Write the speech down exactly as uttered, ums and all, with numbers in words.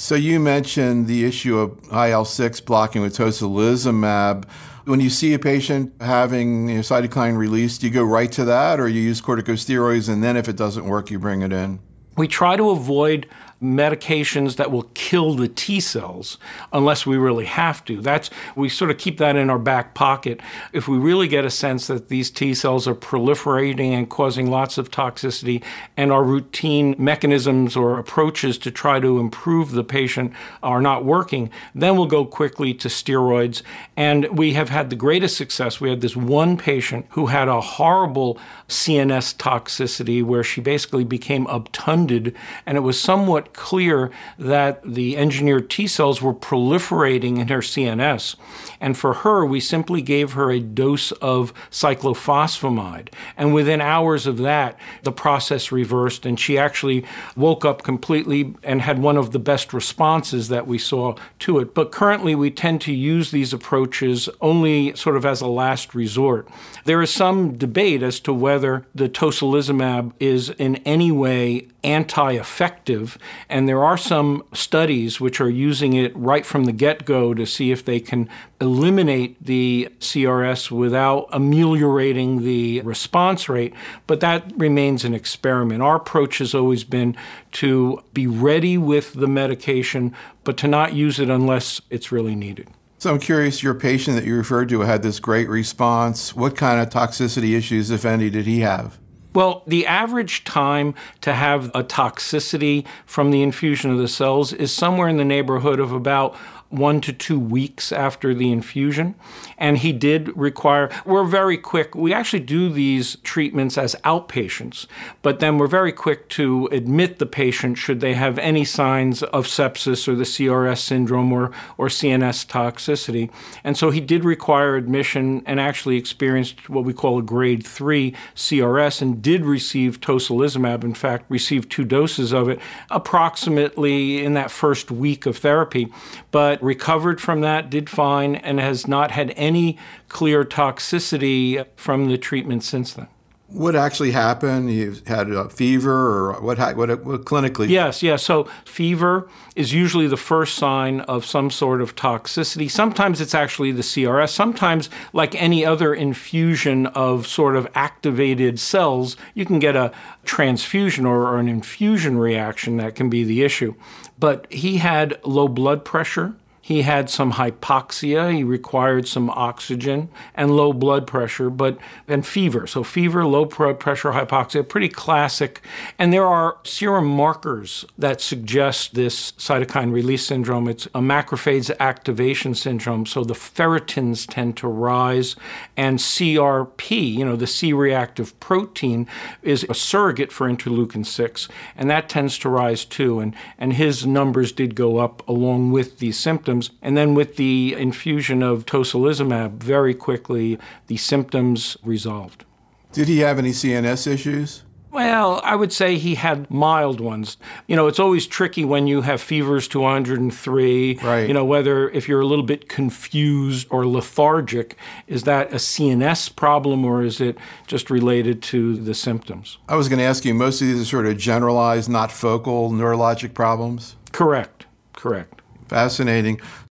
So you mentioned the issue of I L six blocking with tocilizumab. When you see a patient having you know, cytokine release, do you go right to that, or you use corticosteroids, and then if it doesn't work, you bring it in? We try to avoid medications that will kill the T cells unless we really have to. That's we sort of keep that in our back pocket. If we really get a sense that these T cells are proliferating and causing lots of toxicity, and our routine mechanisms or approaches to try to improve the patient are not working, then we'll go quickly to steroids. And we have had the greatest success. We had this one patient who had a horrible C N S toxicity where she basically became obtunded, and it was somewhat clear that the engineered T cells were proliferating in her C N S. And for her, we simply gave her a dose of cyclophosphamide. And within hours of that, the process reversed, and she actually woke up completely and had one of the best responses that we saw to it. But currently, we tend to use these approaches only sort of as a last resort. There is some debate as to whether the tocilizumab is in any way anti-effective, and there are some studies which are using it right from the get-go to see if they can eliminate the C R S without ameliorating the response rate, but that remains an experiment. Our approach has always been to be ready with the medication, but to not use it unless it's really needed. So I'm curious, your patient that you referred to had this great response. What kind of toxicity issues, if any, did he have? Well, the average time to have a toxicity from the infusion of the cells is somewhere in the neighborhood of about one to two weeks after the infusion. And he did require, we're very quick, we actually do these treatments as outpatients, but then we're very quick to admit the patient should they have any signs of sepsis or the C R S syndrome or, or C N S toxicity. And so he did require admission and actually experienced what we call a grade three C R S and did receive tocilizumab, in fact, received two doses of it approximately in that first week of therapy. But recovered from that, did fine, and has not had any clear toxicity from the treatment since then. What actually happened? You had a fever, or what, what, what clinically? Yes, yes. So fever is usually the first sign of some sort of toxicity. Sometimes it's actually the C R S. Sometimes, like any other infusion of sort of activated cells, you can get a transfusion or, or an infusion reaction that can be the issue. But he had low blood pressure. He had some hypoxia, he required some oxygen, and low blood pressure, but and fever. So fever, low blood pressure, hypoxia, pretty classic. And there are serum markers that suggest this cytokine release syndrome. It's a macrophage activation syndrome, so the ferritins tend to rise, and C R P, you know, the C-reactive protein, is a surrogate for interleukin six, and that tends to rise too. And, and his numbers did go up along with these symptoms. And then with the infusion of tocilizumab, very quickly, the symptoms resolved. Did he have any C N S issues? Well, I would say he had mild ones. You know, it's always tricky when you have fevers to one hundred three, right. You know, whether if you're a little bit confused or lethargic, is that a C N S problem or is it just related to the symptoms? I was going to ask you, most of these are sort of generalized, not focal neurologic problems? Correct, correct. Fascinating.